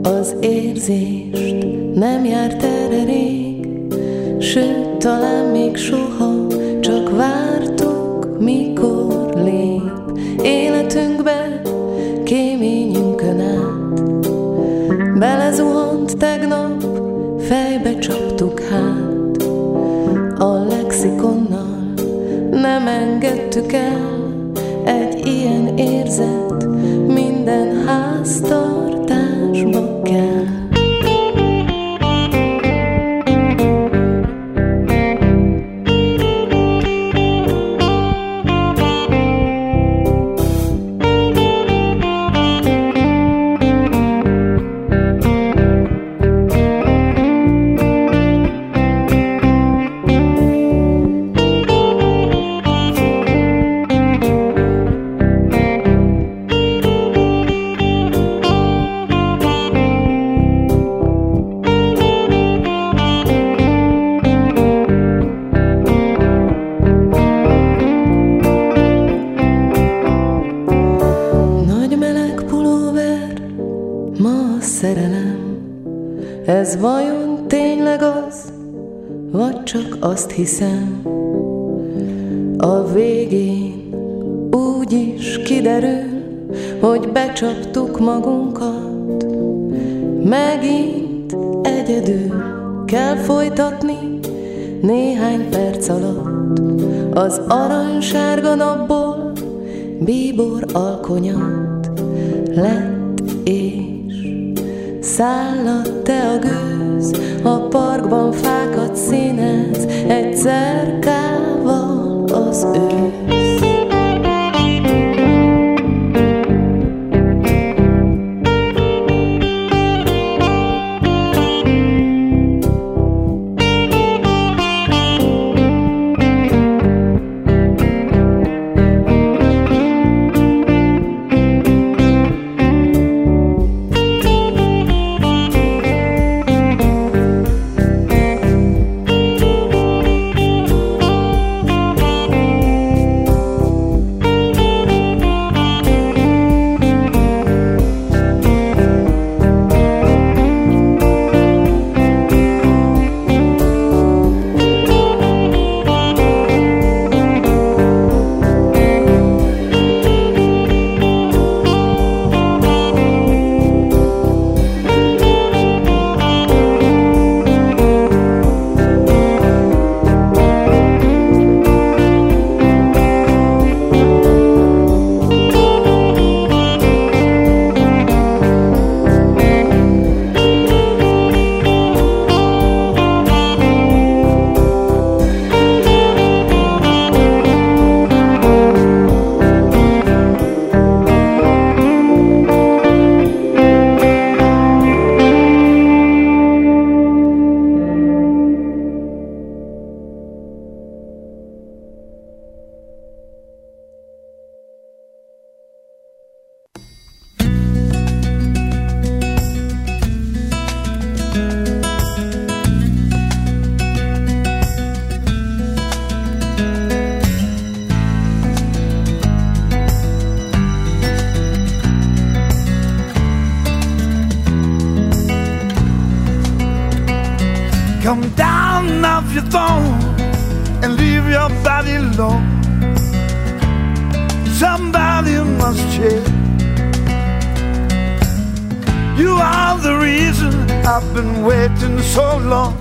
Az érzést nem járt erre rég, sőt, talán még soha, csak vártuk, mikor lép életünkbe, kéményünkön át. Belezuhant tegnap, fejbe csaptuk hát, a lexikonnal nem engedtük el, egy ilyen érzet minden háztartásba kell. Ez vajon tényleg az, vagy csak azt hiszem? A végén úgy is kiderül, hogy becsaptuk magunkat. Megint egyedül kell folytatni néhány perc alatt. Az aranysárga napból bíbor alkonyat lett és szállad te a gőz, a parkban fákat színez, egy cerkával az ősz. Come down off your throne and leave your body alone. Somebody must check. You are the reason I've been waiting so long.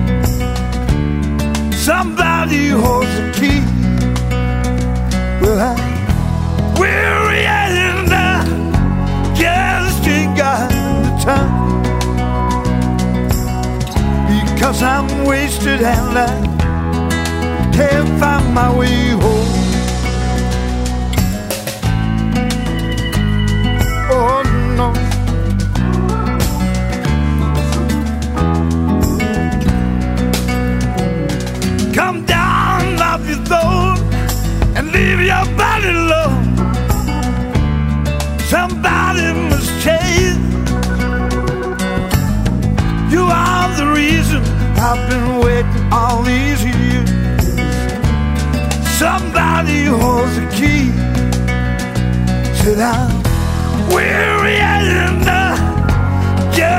Somebody holds the key. Well, I'm weary and I just ain't got the time, because I'm wasted and I can't find my way home. Oh no. Come down off your throne and leave your body alone. Somebody must change. You are the reason I've been waiting all these years. Somebody holds the key. Said I'm weary and I just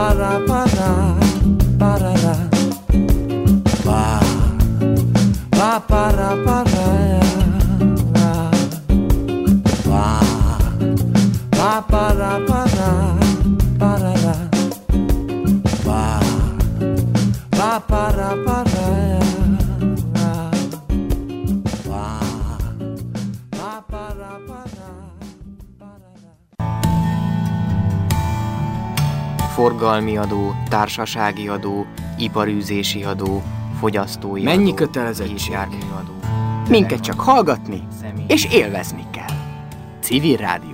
Pa-pa-ra-pa-ra, pa-ra-ra, pa, pa-pa-ra-pa-ra, pa, pa-pa-ra-pa-ra, pa-ra-ra. Forgalmi adó, társasági adó, iparűzési adó, fogyasztói mennyi adó, kötelezettség? járműadó. Minket csak hallgatni és élvezni kell. Civil rádióadó.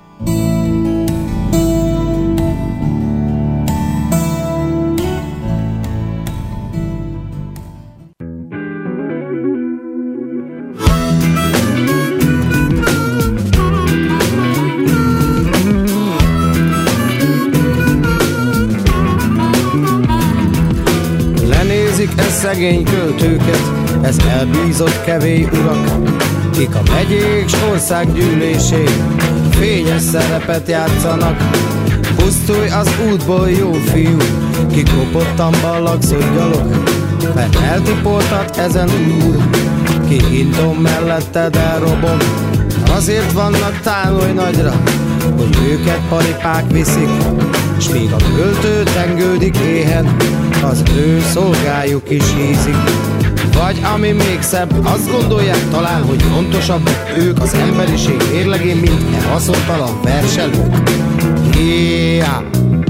Szegény költőket, ez elbízott kevély urak, kik a megyék s országgyűlésén fényes szerepet játszanak. Pusztulj az útból, jó fiú, ki kopottan ballagszod gyalog, mert eltipoltat ezen úr, ki hintom melletted elrobog. Azért vannak távol nagyra, hogy őket paripák viszik, s míg a költő tengődik éhen, az ő szolgájuk is hízik. Vagy ami még szebb, azt gondolják talán, hogy fontosabbak ők az emberiség mérlegén, mint haszontalan verselők. Yeah.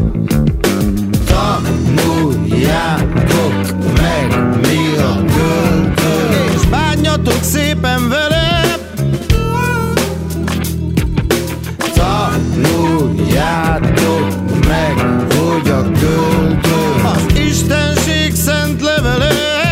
Tanuljátok meg, mi a költő, és bánjatok szépen vele. Tanuljátok meg, hogy a költő az Istenség szent levele.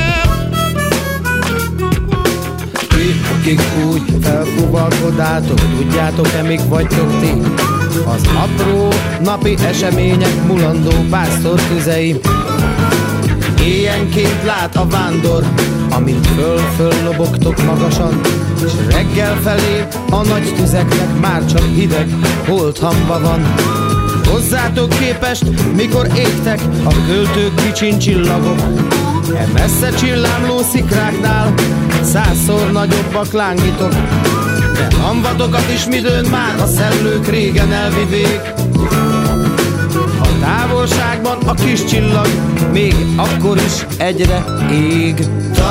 Akik úgy felfuvalkodátok, tudjátok-e, mik vagytok ti? Az apró napi események mulandó pásztortüzeim. Éjjenként lát a vándor, amint föl lobogtok magasan, és reggel felé a nagy tüzeknek már csak hideg holthamba van. Hozzátok képest, mikor égtek a költők kicsin csillagok, e messze csillámló szikráknál 100-szor nagyobbak lángítok. De hamvatokat is midőn már a szellők régen elvivék. A távolságban a kis csillag még akkor is egyre ég.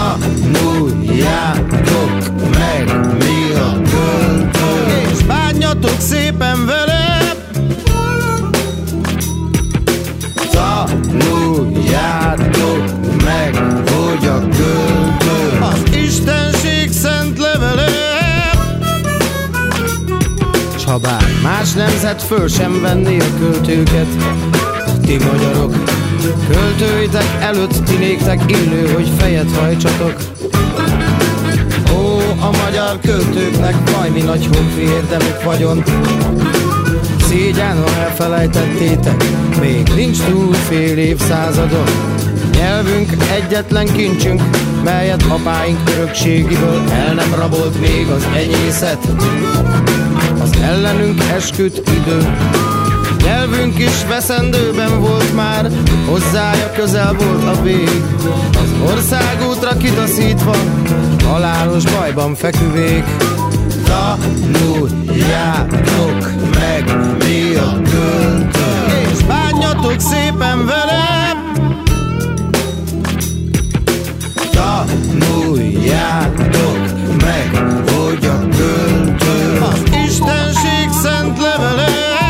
Tanuljátok meg, mi a költő, és bánjatok szépen vele. Tanuljátok meg, hogy a költő az Istenség szent levele. S ha bár más nemzet föl sem venné a költőket, ti magyarok, költőitek előtt ti néktek illő, hogy fejet hajtsatok. Ó, a magyar költőknek vajmi nagy honfi érdemük vagyon. Szégyen, ha elfelejtettétek, még nincs túl fél évszázadon. Nyelvünk egyetlen kincsünk, melyet apáink örökségiből el nem rabolt még az enyészet. Az ellenünk esküdt idő, nyelvünk is veszendőben volt már, hozzája közel volt a vég. Az országútra kitaszítva, halálos bajban feküvék. Tanuljátok meg, mi a költő, és bánjatok szépen velem. Tanuljátok meg, hogy a költő az Istenség szent levele.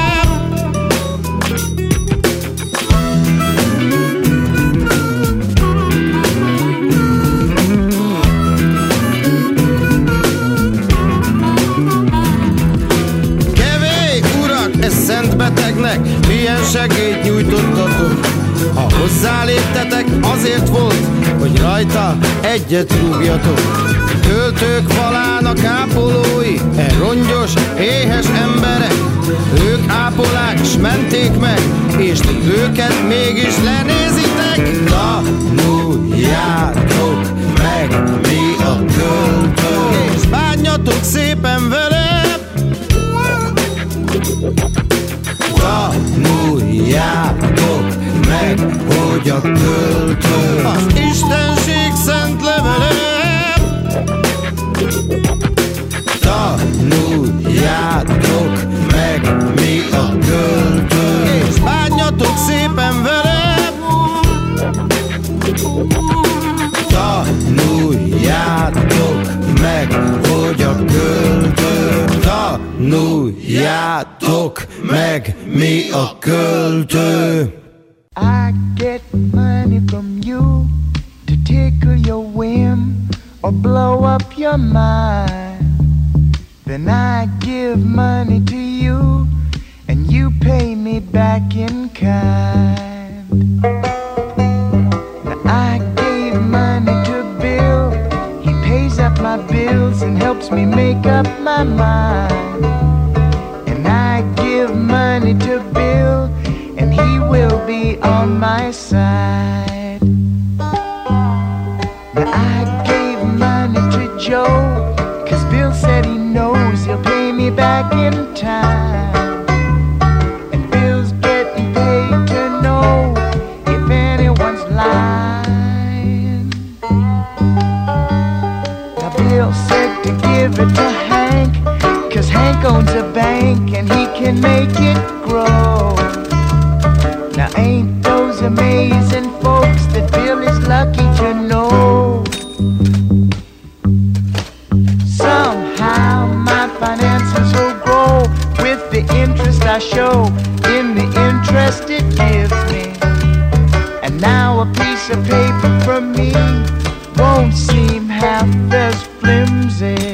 Betegnek milyen segélyt nyújtottatok. Ha hozzáléptetek, azért volt, hogy rajta egyet rúgjatok. Költők valának ápolói, rongyos, éhes emberek. Ők ápolák, s menték meg, és ti őket mégis lenézitek. Tanuljátok meg, mi a költő, és bánjatok szépen vele. Tanuljátok meg, hogy a költő az Istenség szent levele. Tanuljátok meg, mi meg mi a költő? I get money from you to tickle your whim or blow up your mind. Then I give money to you and you pay me back in kind. Now I gave money to Bill, he pays up my bills and helps me make up my mind. And I give money to Bill and he will be on my side. Now I gave money to Joe, 'cause Bill said he knows he'll pay me back in time. And Bill's getting paid to know if anyone's lying. Now Bill said to give it to Hank, 'cause Hank owns a bank and he can make it grow. Now ain't those amazing folks that Bill is lucky to know? Somehow my finances will grow with the interest I show in the interest it gives me. And now a piece of paper from me won't seem half as flimsy.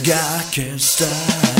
guy can't style.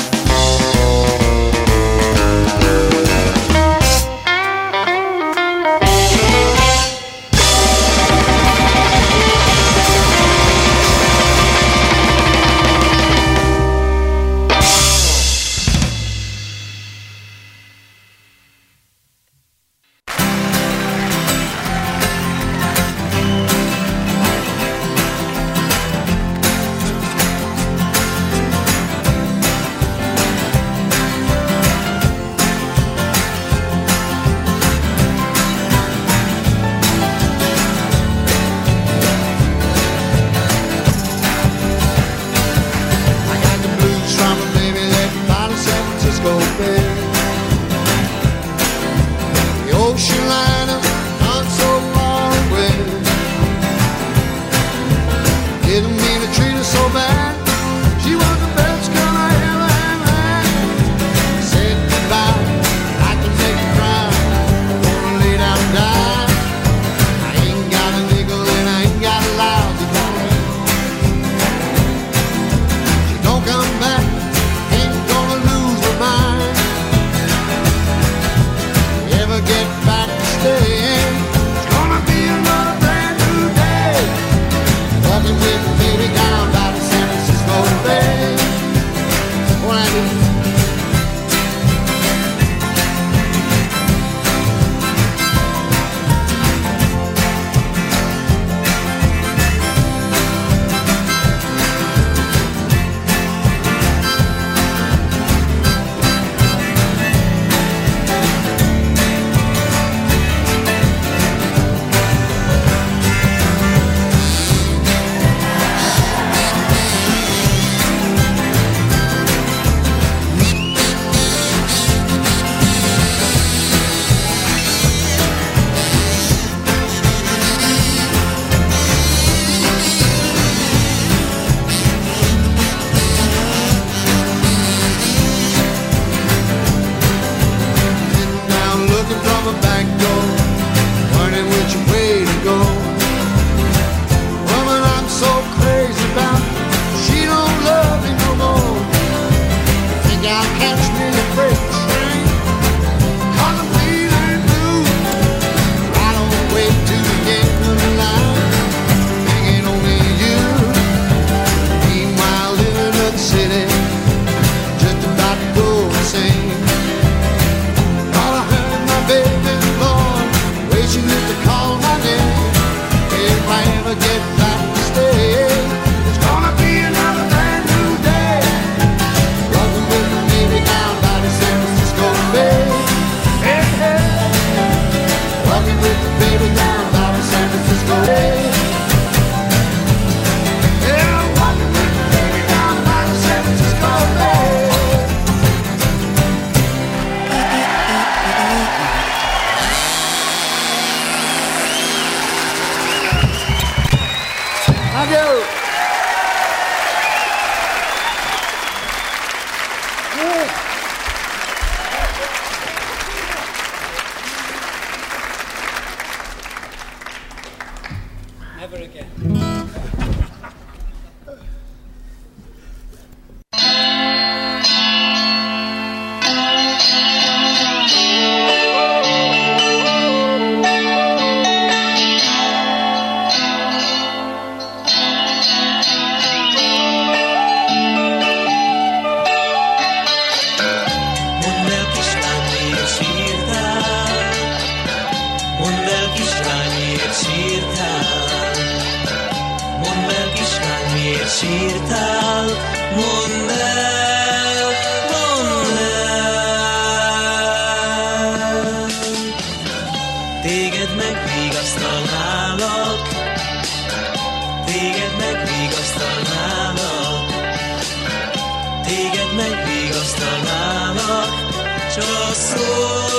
Csak szól